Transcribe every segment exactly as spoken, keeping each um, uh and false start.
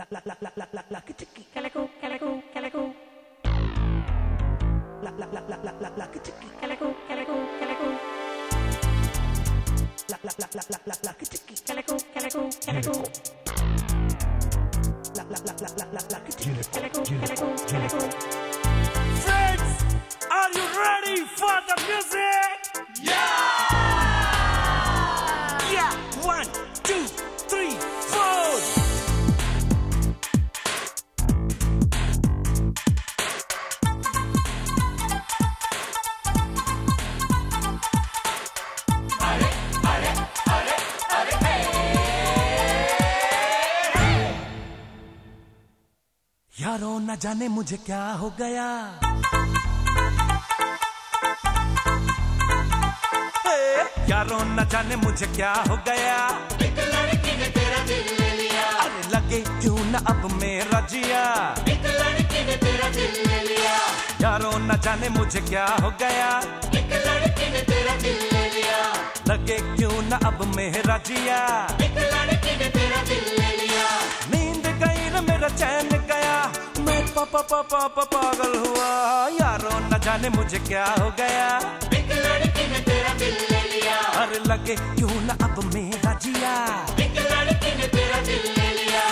la la la la la la kitiki Calico, calico, calico. la la la la la la la kitiki Calico, calico, calico. la la la la la la la kitiki Calico, calico, calico. la la la la la la la kitiki Calico, calico, calico. Friends, are you ready for the music? Yeah! Yeah! One, two, three, four! अरे अरे अरे अरे हे यारों न जाने मुझे क्या हो गया, यारों न जाने मुझे क्या हो गया, एक लड़की ने तेरा दिल ले लिया, अरे लगे क्यों न अब मेरा जिया, एक लड़की ने तेरा दिल ले लिया, यारों न जाने मुझे क्या हो गया, एक लड़की ने तेरा दिल ले लिया, लगे क्यों न अब मेरा जिया, एक लड़की ने तेरा दिल ले लिया, नींद गई न मेरा चैन गया, मैं पापा पापा पागल हुआ, यारों न जाने मुझे क्या हो गया, एक लड़की ने तेरा दिल ले लिया, अरे लगे क्यों न अब मेरा जिया, एक लड़की ने तेरा दिल ले लिया।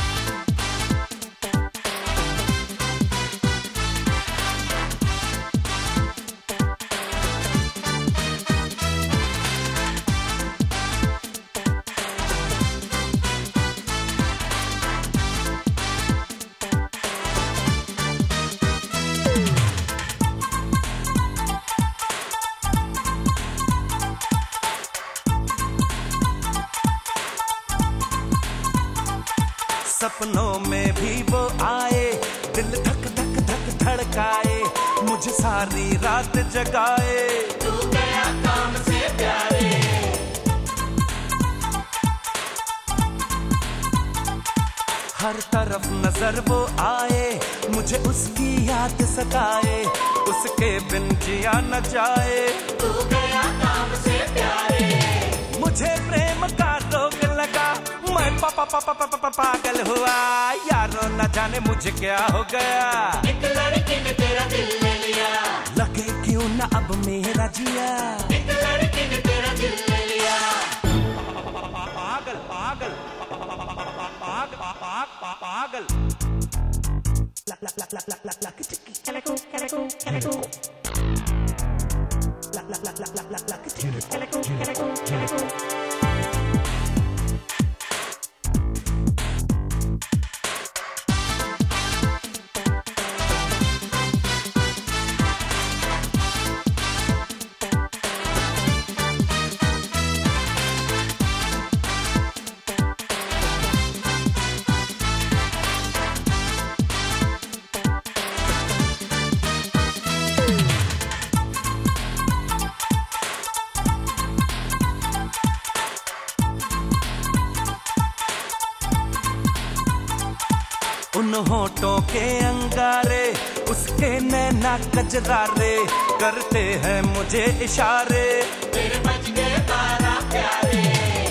सपनों में भी वो आए, दिल धक धक धक धड़काए, मुझे सारी रात जगाए, तू गया काम से प्यारे, हर तरफ नजर वो आए, मुझे उसकी याद सताए, उसके बिन जिया न जाए, तू गया काम से प्यारे, मुझे प्रेम का रोग लगा, मैं पापा पापा पापा पागल हुआ, यारों न जाने मुझे क्या हो गया, एक लड़की ने तेरा दिल ले लिया, लगे क्यों न अब मेरा जिया, एक लड़की ने तेरा दिल ले लिया। पागल पागल पागल पागल la la la la la la la kitiki Calico, calico, calico. la la la la la la la kitiki Calico, calico, calico. उन होठों के अंगारे, उसके नैना कजरारे, करते हैं मुझे इशारे, तेरे बज गए बारह प्यारे,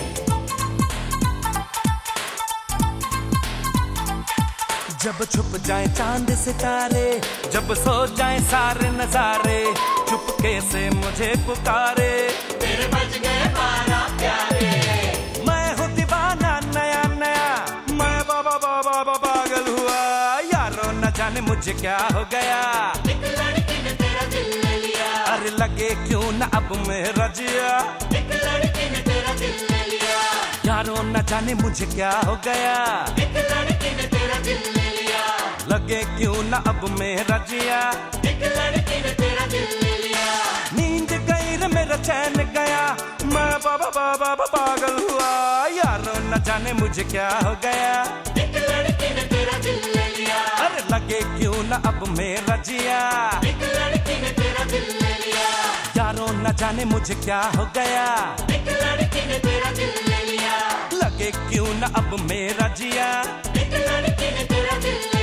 जब छुप जाए चांद सितारे, जब सो जाए सारे नजारे, चुपके से मुझे पुकारे, तेरे बज गए बारह प्यारे, मैं हूँ दीवाना नया नया, मैं बाबा बाबा बाबा पागल हुआ, यारों न जाने मुझे क्या हो गया, एक लड़की ने तेरा दिल ले लिया, अरे लगे क्यों न अब मेरा जिया, एक लड़की ने तेरा दिल ले लिया, यारों न जाने मुझे क्या हो गया, एक लड़की ने तेरा दिल ले लिया, लगे क्यों न अब मेरा जिया, एक लड़की ने तेरा दिल ले लिया, नींद गई रे मेरा चैन गया, मैं बाबा बाबा पागल हुआ, यारों न जाने मुझे क्या हो गया, एक लड़की ने तेरा दिल ले लिया, अरे लगे क्यों न अब मेरा जिया, एक लड़की ने तेरा दिल ले लिया, यारों न जाने मुझे क्या हो गया, एक लड़की ने तेरा दिल ले लिया, लगे क्यों न अब मेरा जिया, एक लड़की ने तेरा दिल ले लिया।